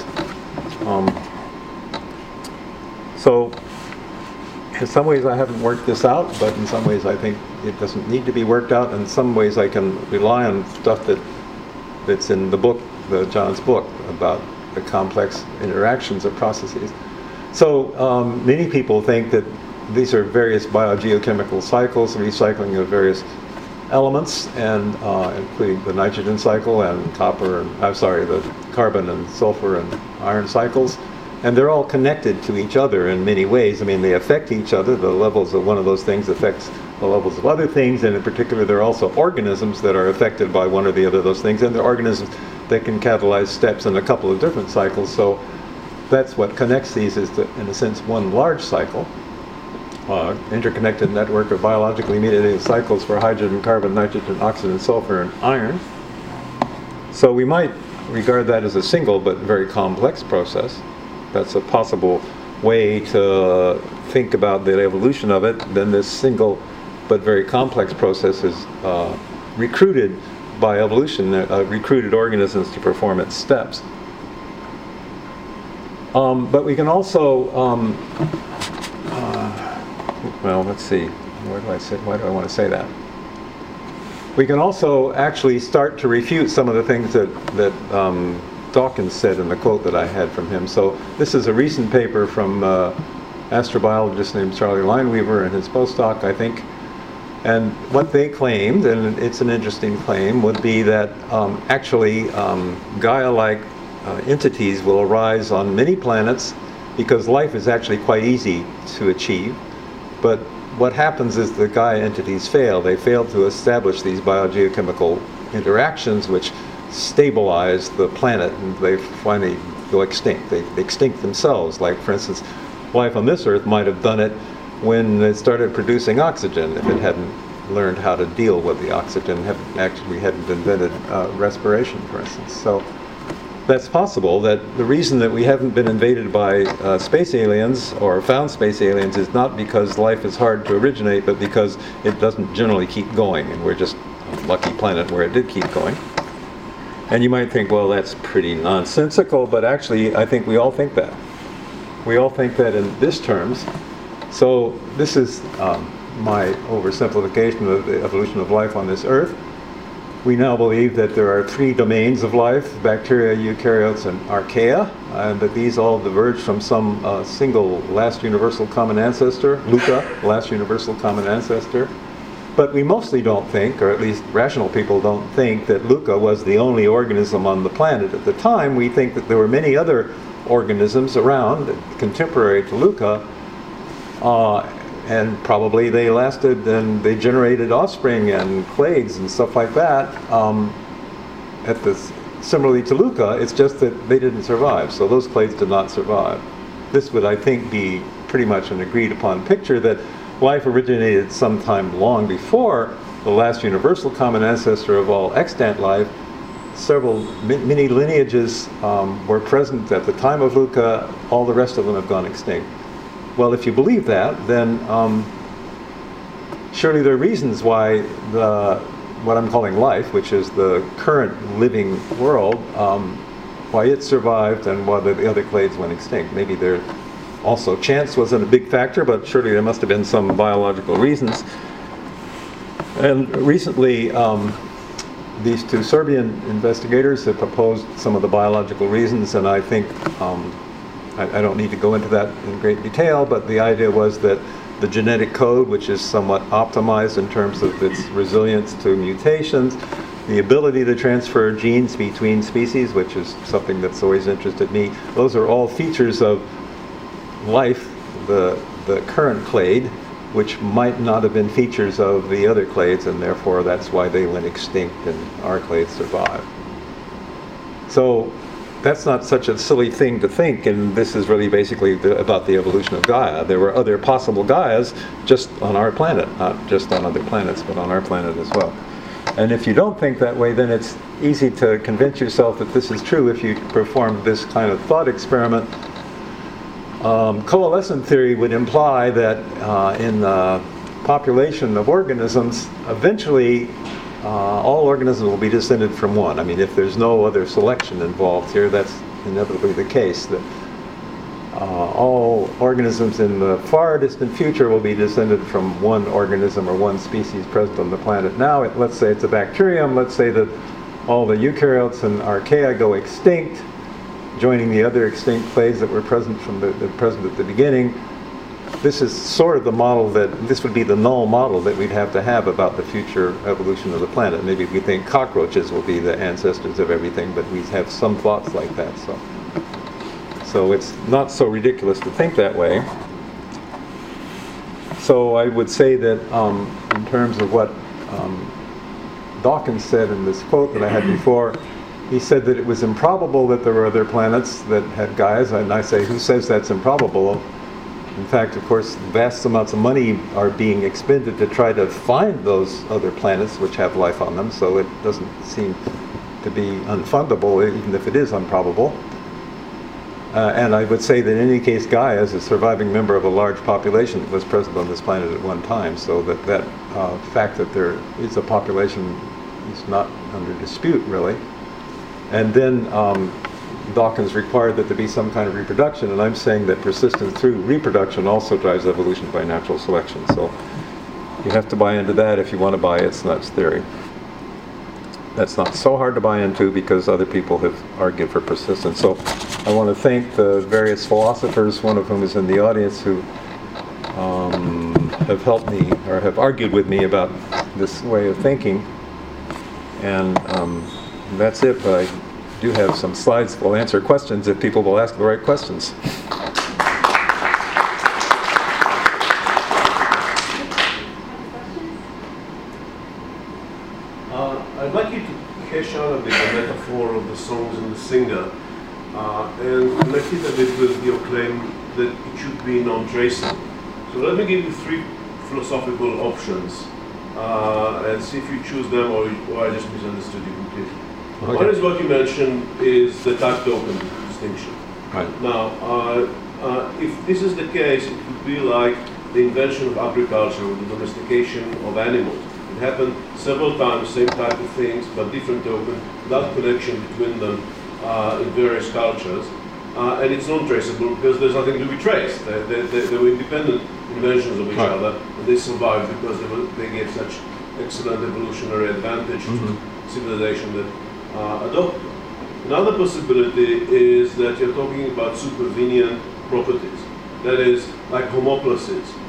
So in some ways I haven't worked this out, but in some ways I think it doesn't need to be worked out. In some ways I can rely on stuff that's in the book, John's book, about the complex interactions of processes. So many people think that these are various biogeochemical cycles, recycling of various elements, and including the nitrogen cycle and copper, and the carbon and sulfur and iron cycles. And they're all connected to each other in many ways. I mean, they affect each other. The levels of one of those things affects the levels of other things, and in particular, there are also organisms that are affected by one or the other of those things, and there are organisms that can catalyze steps in a couple of different cycles. So that's what connects these, is in a sense, one large cycle, interconnected network of biologically mediated cycles for hydrogen, carbon, nitrogen, oxygen, sulfur, and iron. So we might regard that as a single but very complex process. That's a possible way to think about the evolution of it. Then this single but very complex process is recruited by evolution, recruited organisms to perform its steps. But we can also, well, let's see, why do I want to say that? We can also actually start to refute some of the things that Dawkins said in the quote that I had from him. So this is a recent paper from astrobiologist named Charlie Lineweaver and his postdoc, I think. And what they claimed, and it's an interesting claim, would be that actually Gaia-like entities will arise on many planets because life is actually quite easy to achieve. But what happens is the Gaia entities fail. They fail to establish these biogeochemical interactions which stabilize the planet, and they finally go extinct. They extinct themselves. Like, for instance, life on this Earth might have done it when it started producing oxygen, if it hadn't learned how to deal with the oxygen, hadn't invented respiration, for instance. So that's possible. That the reason that we haven't been invaded by space aliens or found space aliens is not because life is hard to originate, but because it doesn't generally keep going, and we're just a lucky planet where it did keep going. And you might think, well, that's pretty nonsensical, but actually I think we all think that. We all think that in this terms. So this is my oversimplification of the evolution of life on this Earth. We now believe that there are 3 domains of life: bacteria, eukaryotes, and archaea, and that these all diverge from some single last universal common ancestor, LUCA, last universal common ancestor. But we mostly don't think, or at least rational people don't think, that Luca was the only organism on the planet at the time. We think that there were many other organisms around, contemporary to Luca, and probably they lasted and they generated offspring and clades and stuff like that. Similarly to Luca, it's just that they didn't survive, so those clades did not survive. This would, I think, be pretty much an agreed upon picture that life originated sometime long before the last universal common ancestor of all extant life. Several many lineages were present at the time of Luca. All the rest of them have gone extinct. Well, if you believe that, then surely there are reasons why what I'm calling life, which is the current living world, why it survived and why the other clades went extinct. Maybe there also chance wasn't a big factor, but surely there must have been some biological reasons. And recently, these two Serbian investigators have proposed some of the biological reasons, and I think, I don't need to go into that in great detail, but the idea was that the genetic code, which is somewhat optimized in terms of its resilience to mutations, the ability to transfer genes between species, which is something that's always interested me, those are all features of life, the current clade, which might not have been features of the other clades, and therefore that's why they went extinct and our clades survived. So that's not such a silly thing to think, and this is really basically about the evolution of Gaia. There were other possible Gaias just on our planet, not just on other planets, but on our planet as well. And if you don't think that way, then it's easy to convince yourself that this is true if you perform this kind of thought experiment. Coalescent theory would imply that in the population of organisms, eventually all organisms will be descended from one. I mean, if there's no other selection involved here, that's inevitably the case, that all organisms in the far distant future will be descended from one organism or one species present on the planet now. Let's say it's a bacterium. Let's say that all the eukaryotes and archaea go extinct, joining the other extinct clades that were present present at the beginning. This is sort of the model this would be the null model that we'd have to have about the future evolution of the planet. Maybe we think cockroaches will be the ancestors of everything, but we have some thoughts like that. So it's not so ridiculous to think that way. So I would say that in terms of what Dawkins said in this quote that I had before, he said that it was improbable that there were other planets that had Gaias, and I say, who says that's improbable? In fact, of course, vast amounts of money are being expended to try to find those other planets which have life on them, so it doesn't seem to be unfundable, even if it is improbable. And I would say that in any case, Gaia is a surviving member of a large population that was present on this planet at one time, so that fact that there is a population is not under dispute, really. And then Dawkins required that there be some kind of reproduction, and I'm saying that persistence through reproduction also drives evolution by natural selection. So you have to buy into that if you want to buy its nuts theory. That's not so hard to buy into because other people have argued for persistence. So I want to thank the various philosophers, one of whom is in the audience, who have helped me or have argued with me about this way of thinking. And that's it, but I do have some slides that will answer questions if people will ask the right questions. I'd like you to hash out a bit the metaphor of the songs and the singer and connect it a bit with your claim that it should be non-traceable. So let me give you three philosophical options and see if you choose them or I just misunderstood you completely. Okay. One is what you mentioned is the type token distinction. Right. Now, if this is the case, it would be like the invention of agriculture or the domestication of animals. It happened several times, same type of things, but different token, without connection between them in various cultures. And it's non-traceable because there's nothing to be traced. They were independent inventions of each other, and they survived because they gave such excellent evolutionary advantage to civilization that adopted them. Another possibility is that you're talking about supervenient properties. That is, like homoplasies.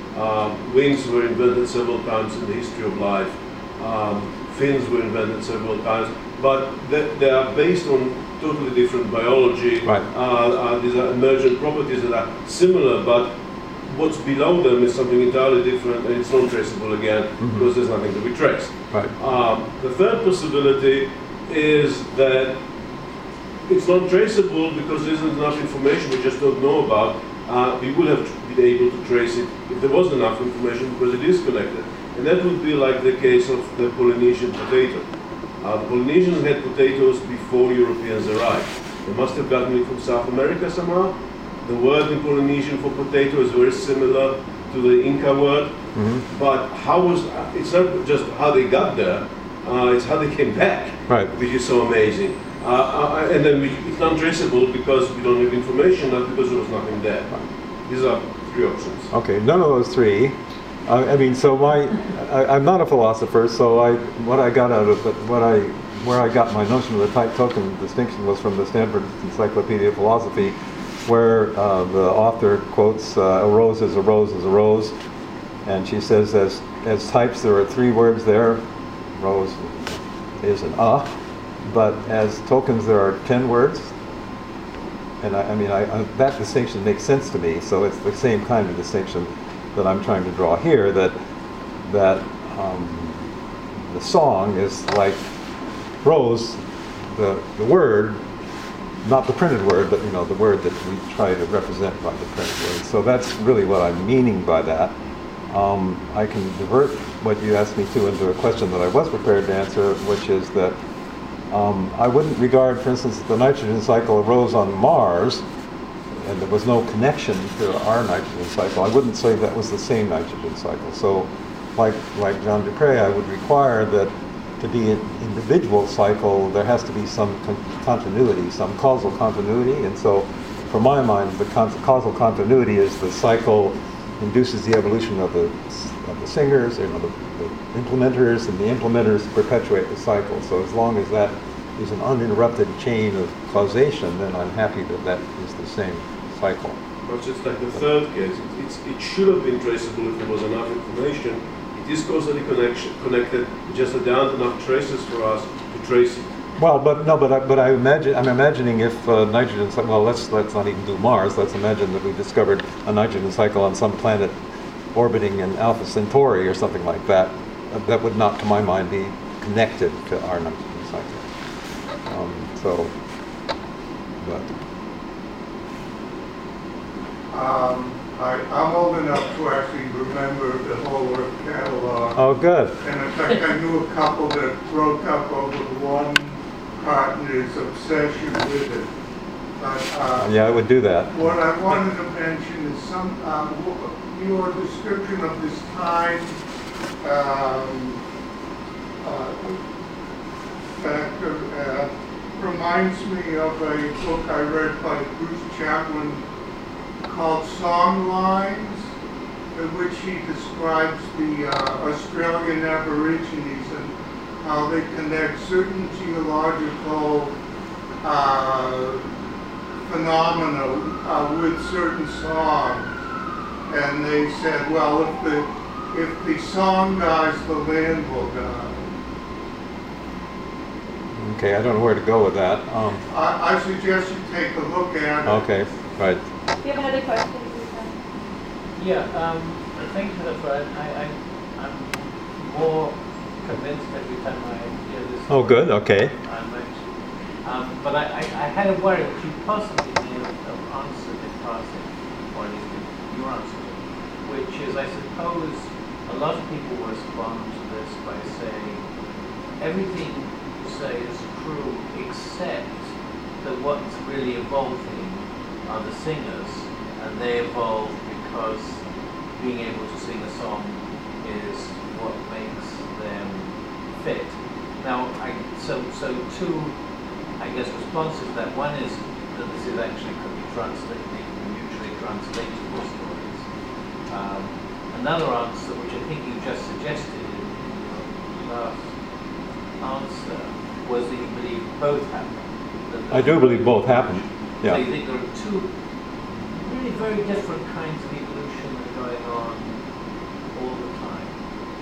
Wings were invented several times in the history of life. Fins were invented several times, but they are based on totally different biology. Right. These are emergent properties that are similar, but what's below them is something entirely different, and it's non-traceable again, because there's nothing to be traced. Right. The third possibility is that it's not traceable because there isn't enough information we just don't know about. We would have been able to trace it if there was enough information, because it is connected. And that would be like the case of the Polynesian potato. The Polynesians had potatoes before Europeans arrived. They must have gotten it from South America somehow. The word in Polynesian for potato is very similar to the Inca word. But it's not just how they got there, it's how they came back, Right. which is so amazing. And then it's non-traceable because we don't have information, not because there was nothing there. These are three options. Okay, none of those three. I mean, so I'm not a philosopher, so what I got out of it, where I got my notion of the type token distinction was from the Stanford Encyclopedia of Philosophy, where the author quotes, "A rose is a rose is a rose," and she says, as types there are three words there, rose is an but as tokens there are 10 words, and I mean that distinction makes sense to me. So it's the same kind of distinction that I'm trying to draw here. That the song is like rose, the word, not the printed word, but the word that we try to represent by the printed word. So that's really what I'm meaning by that. I can divert what you asked me to into a question that I was prepared to answer, which is that I wouldn't regard, for instance, the nitrogen cycle arose on Mars, and there was no connection to our nitrogen cycle. I wouldn't say that was the same nitrogen cycle. So, like John Dupre, I would require that to be an individual cycle, there has to be some continuity, some causal continuity. And so, for my mind, the causal continuity is the cycle induces the evolution of the singers, the implementers, and the implementers perpetuate the cycle. So as long as that is an uninterrupted chain of causation, then I'm happy that is the same cycle. But just like the third case, it should have been traceable if there was enough information. It is causally connected, just that there aren't enough traces for us to trace it. Well, I'm imagining if nitrogen cycle, well, let's not even do Mars. Let's imagine that we discovered a nitrogen cycle on some planet orbiting in Alpha Centauri or something like that. That would not, to my mind, be connected to our nitrogen cycle. I'm old enough to actually remember the whole Earth catalog. Oh, good. And in fact, I knew a couple that broke up over one partner's obsession with it. But, yeah, I would do that. What I wanted to mention is your description of this time factor reminds me of a book I read by Bruce Chapman called Song Lines, in which he describes the Australian Aborigines and how they connect certain geological phenomena with certain songs. And they said, well, if the song dies, the land will die. Okay, I don't know where to go with that. I suggest you take a look at it. Okay, right. Do you have another question? Yeah, thank you for that. I'm more convinced every time I hear this. Oh, good, okay. But I had a worry that you possibly may have answered in passing, or at least your answer, which is, I suppose, a lot of people will respond to this by saying everything you say is true except that what's really evolving are the singers, and they evolve because being able to sing a song is what makes them fit. Now, so two, I guess, responses to that. One is that this is actually could be translated, mutually translatable stories. Another answer, which I think you just suggested in your last answer, was that you believe both happen. I do believe both happen. Yeah. So you think there are two really very different kinds of evolution that are going on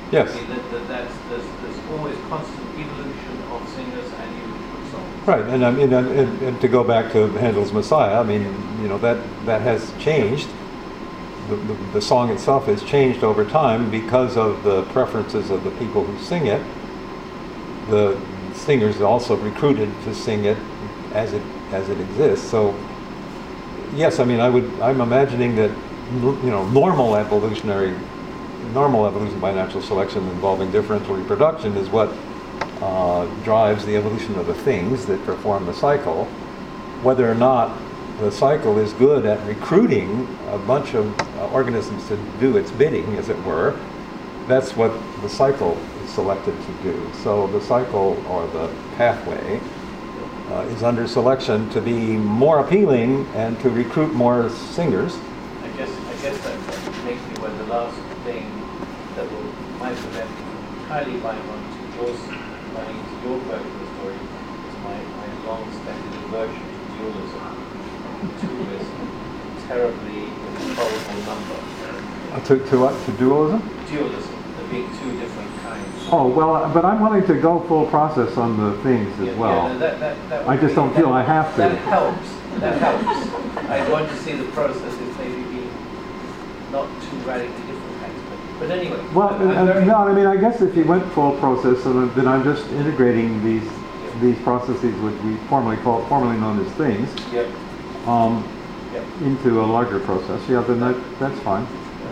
Yes. I mean, there's always constant evolution of singers and evolution of songs. Right, and I mean, and to go back to Handel's Messiah, I mean, you know, that has changed. The song itself has changed over time because of the preferences of the people who sing it. The singers also recruited to sing it as it exists. So, yes, I mean, I'm imagining that, you know, normal evolution by natural selection involving differential reproduction is what drives the evolution of the things that perform the cycle. Whether or not the cycle is good at recruiting a bunch of organisms to do its bidding, as it were, that's what the cycle is selected to do. So the cycle, or the pathway, is under selection to be more appealing and to recruit more singers. I guess that makes me where the last thing that might prevent me from entirely buying into your version of the story is my long-standing aversion to dualism. Two is a terribly improbable number. To what? To dualism? Dualism, there being two different kinds. Oh, well, but I'm willing to go full process on the things as well. Yeah, that I just don't feel I have to. That helps. I want to see the processes maybe be not too radically different kinds. But anyway. Well, no, I mean, I guess if you went full process, then I'm just integrating these processes, which we formerly known as things, Yep. into a larger process. Yeah, then that's fine.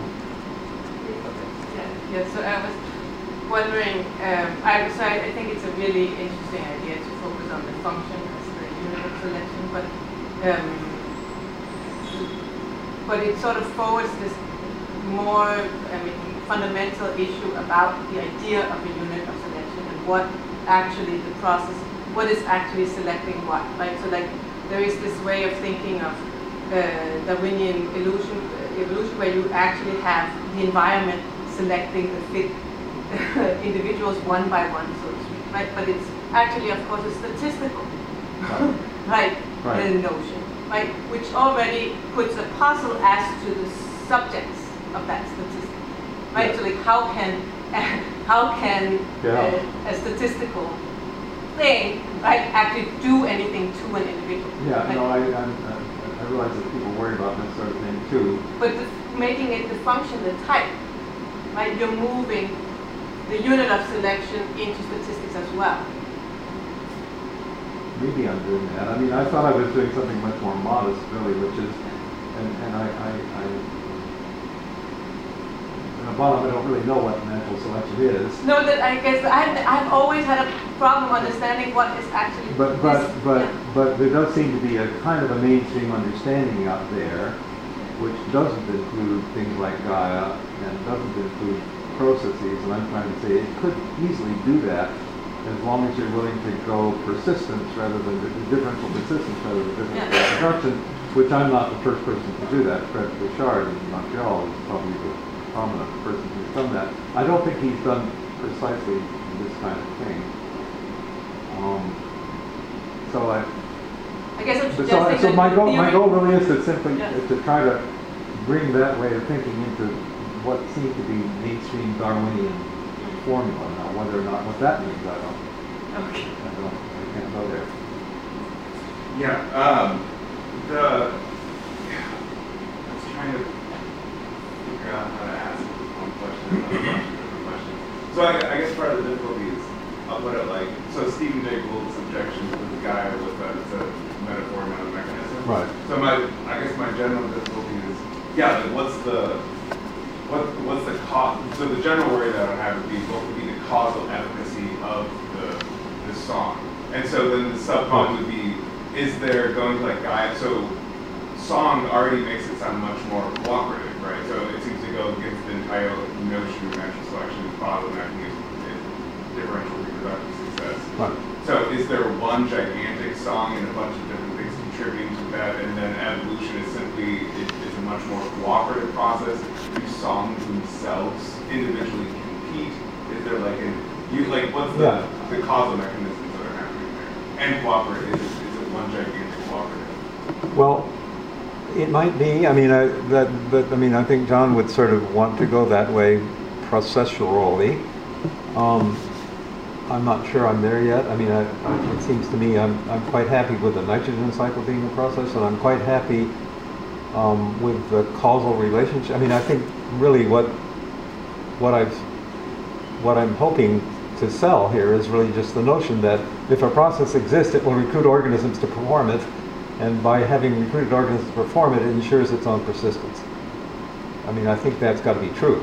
Yeah, so I was wondering, I think it's a really interesting idea to focus on the function as the unit of selection, but it sort of forwards this more, fundamental issue about the idea of a unit of selection and what actually the process, what is actually selecting what, right? So like, there is this way of thinking of Darwinian evolution where you actually have the environment selecting the fit individuals one by one, so to speak, right? But it's actually, of course, a statistical, right, notion, right? Which already puts a puzzle as to the subjects of that statistic, right? So like, how can a statistical thing, right, actually do anything to an individual? Yeah, right? no, I realize that people worry about that sort of thing too. But making it the function, the type, right? You're moving the unit of selection into statistics as well. Maybe I'm doing that. I mean, I thought I was doing something much more modest, really, which is, and at the bottom, I don't really know what natural selection is. No, that I guess I've always had a problem understanding what is actually. But there does seem to be a kind of a mainstream understanding out there, which doesn't include things like Gaia and doesn't include processes. And I'm trying to say it could easily do that as long as you're willing to go persistence rather than differential persistence rather than differential reproduction, which I'm not the first person to do that. Fred Bouchard in Montreal is probably the prominent person who's done that. I don't think he's done precisely this kind of thing. So I guess I'm suggesting so my that goal really is to simply to try to bring that way of thinking into what seems to be mainstream Darwinian formula. Now, whether or not what that means, I can't go there. Yeah, I was trying to figure out how to ask one question and a bunch of different questions. So I guess part of the difficulty is, I'll put it like, so Stephen Jay Gould's objection to the guy with it's a metaphor, not a mechanism. Right. So I guess my general difficulty is, like what's the cause? So the general worry that I have would be what would be the causal efficacy of the song, and so then the subpoint would be, is there going to like Gaia? So song already makes it sound much more cooperative, right? So it seems to go against the entire notion of natural selection and bottlenecking is differential reproductive success. Right. So is there one gigantic song and a bunch of different things contributing to that, and then evolution is simply is a much more cooperative process? Do songs themselves individually compete? Is there like what's the causal mechanisms that are happening there? And cooperative, is it one gigantic cooperative? Well, it might be. I mean, I think John would sort of want to go that way processually. I'm not sure I'm there yet. I mean, it seems to me I'm quite happy with the nitrogen cycle being a process, and I'm quite happy with the causal relationship. I mean, I think really what I'm hoping to sell here is really just the notion that if a process exists, it will recruit organisms to perform it, and by having recruited organisms to perform it, it ensures its own persistence. I mean, I think that's got to be true.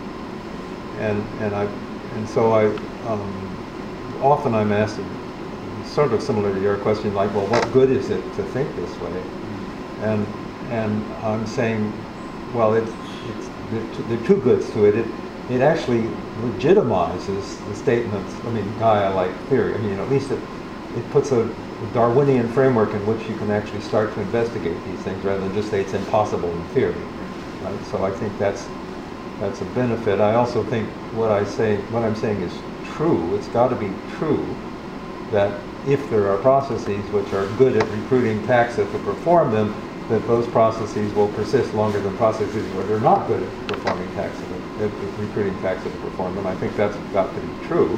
And so often I'm asked, sort of similar to your question, like, well, what good is it to think this way? And I'm saying, well, there are two goods to it. It actually legitimizes the statements, I mean, Gaia-like theory. I mean, at least it puts a Darwinian framework in which you can actually start to investigate these things rather than just say it's impossible in theory. Right? So I think that's a benefit. I also think what I'm saying is true. It's got to be true that if there are processes which are good at recruiting taxa to perform them, that those processes will persist longer than processes where they're not good at performing taxa, at recruiting taxa to perform them. I think that's got to be true.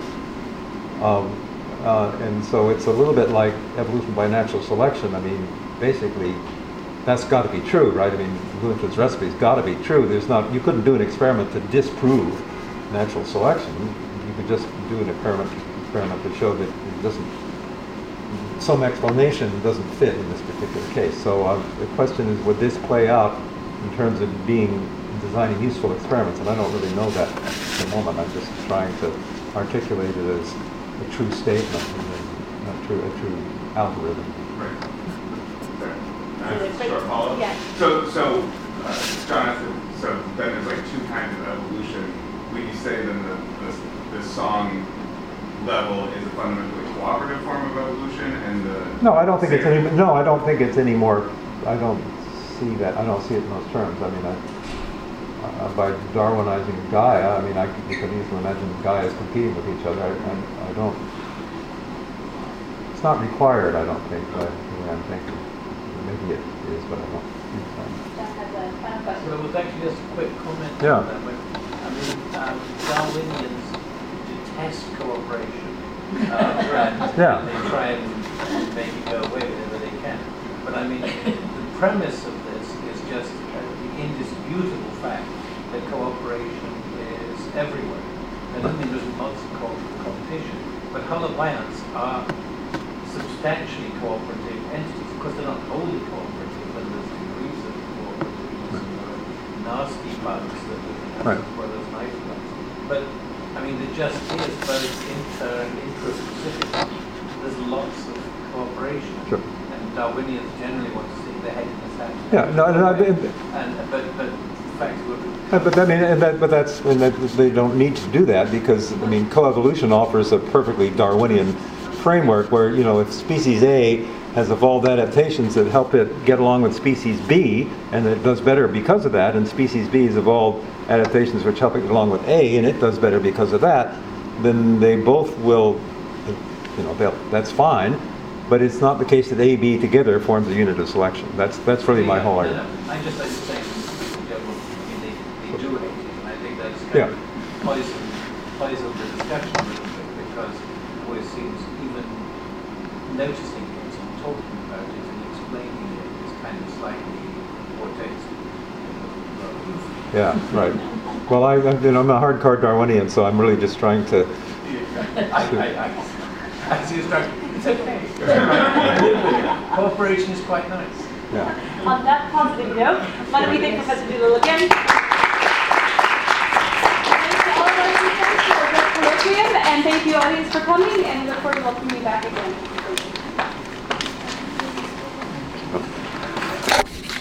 And so it's a little bit like evolution by natural selection. I mean, basically, that's got to be true, right? I mean, Lewinfin's recipe's got to be true. You couldn't do an experiment to disprove natural selection. You could just do an experiment to show that it doesn't, some explanation doesn't fit in this particular case. So the question is, would this play out in terms of designing useful experiments? And I don't really know that at the moment. I'm just trying to articulate it as a true statement and a true algorithm. Right. Short follow-up. Yeah. So Jonathan, so then there's like two kinds of evolution. Would you say then the song level is a fundamentally cooperative form of evolution, and the No, I don't think it's any. No, I don't think it's any more. I don't see that. I don't see it in those terms. I mean, by Darwinizing Gaia, I mean, you can easily imagine Gaia is competing with each other. I don't. It's not required. I don't think. But I'm thinking. Maybe it is, but I don't think so. That has a final question. Well, it was actually just a quick comment Yeah. on that. I mean, Darwinians detest cooperation, and Yeah. they try and make it go away whenever they can. But I mean, the premise of this is just the indisputable fact that cooperation is everywhere. And I mean, there's lots of competition, but holobions are substantially cooperative entities. Of course, they're not wholly cooperative, but there's degrees of cooperativeness, and there are nasty bugs that Right. as well as nice bugs. But I mean, there just is both inter and intra-specific. There's lots of cooperation, Sure. and Darwinians generally want to stick their head in the sand. Yeah. No. But the fact would. But I mean, they don't need to do that because I mean, coevolution offers a perfectly Darwinian framework where if species A has evolved adaptations that help it get along with species B, and it does better because of that, and species B has evolved adaptations which help it get along with A, and it does better because of that, then they both will, that's fine, but it's not the case that A, B together forms a unit of selection. That's really my whole argument. I just think in general, they do hate it, and I think that's Yeah. kind of poison the discussion a little bit, because it always seems even noticing it and talking about it and explaining it is kind of slightly foretaste. Yeah, right. Well, I'm a hardcore Darwinian, so I'm really just trying to. I see you struggling. It's okay. Cooperation is quite nice. Yeah. On that positive note, why don't we thank Professor Doolittle again? Thanks to all of our speakers for a great colloquium, and thank you, audience, for coming, and we look forward to welcoming you back again.